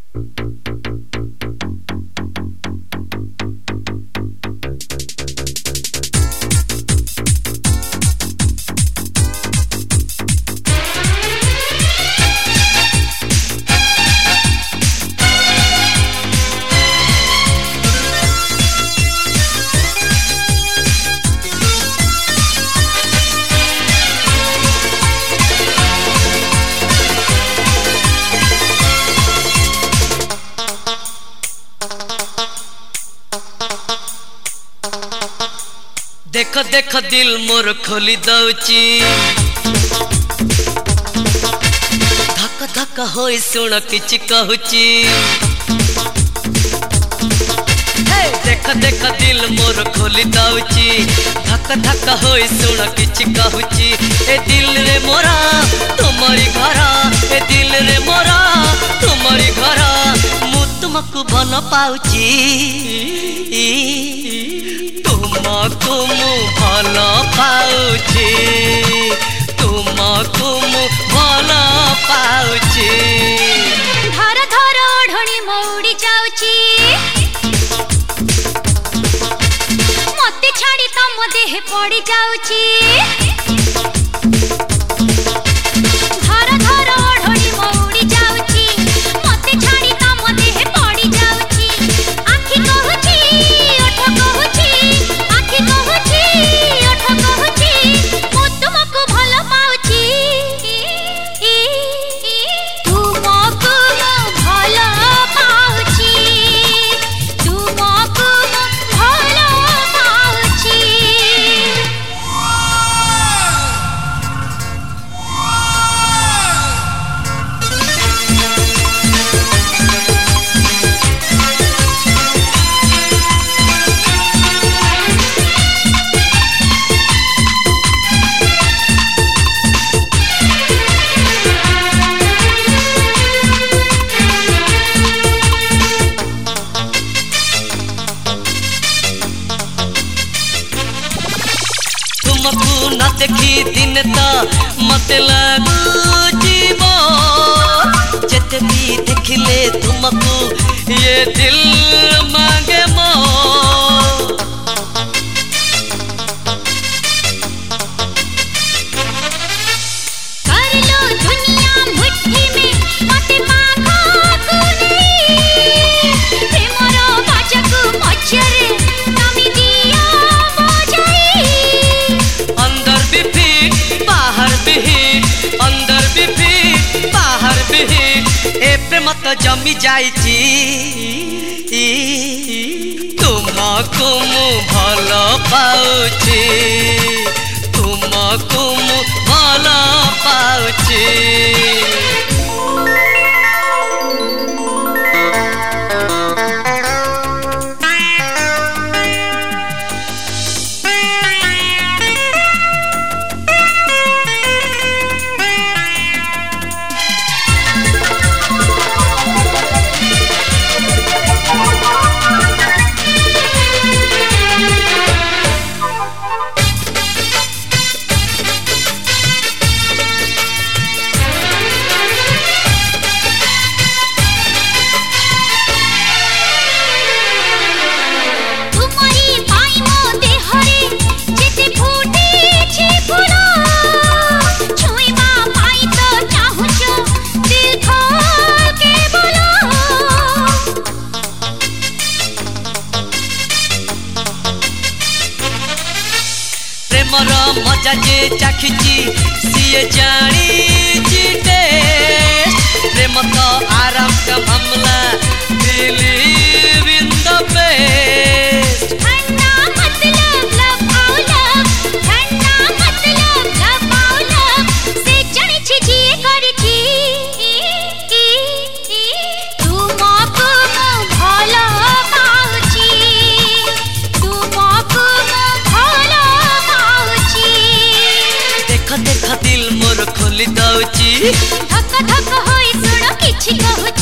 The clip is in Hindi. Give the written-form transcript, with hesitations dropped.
देख देख दिल मोर खोली दउची धक धक होई सुन किछ कहूची देख देख दिल मोर खोली दउची धक धक होई सुन किछ कहूची ए दिल रे मोरा तुमरी घर ए दिल रे मोरा तुमरी घर मु तुमको भल पाउची तुमको मु भल पाउची तुमको मु भल पाउची धर धर ओढ़णी मौड़ी जाउची मते छाड़ी तम देह पड़ी जाउची धर धर ओढ़णी मौड़ी जाउची मते छाड़ी तम देह पड़ी जाउची आखि कहूची ओठ कहूची आखि कहूची ओठ कहूची मु तुमको भल पाउची तुमको भल पाउची तुमको भल पाउची तुमको न देखी दिन तो मत लागू जीव जते भी देखले तुमको ये दिल मांगे मो कर लो दुनिया मुट्ठी में मते मांगो कुनी प्रेमरो बाजको मछरे तमी दिया बजाई अंदर भी फिट बाहर भी हिट अंदर भी फिट बाहर भी हिट ए प्रेम तो जमी जाइची तुमको मु भल पाउची तुमको मु भल पाउची प्रेमर मजा जे चाखिची सीए जानी प्रेम तो आराम का मामला बिलीव इन द बेस्ट ठंडा मतलब लव आउ लव ठंडा मतलब लव आउ लव से जणी छी जी करची तुमको भल पाउची तुमको भल पाउची देख देख दिल मोर खोली दउची धक धक होई सुन किछि कहू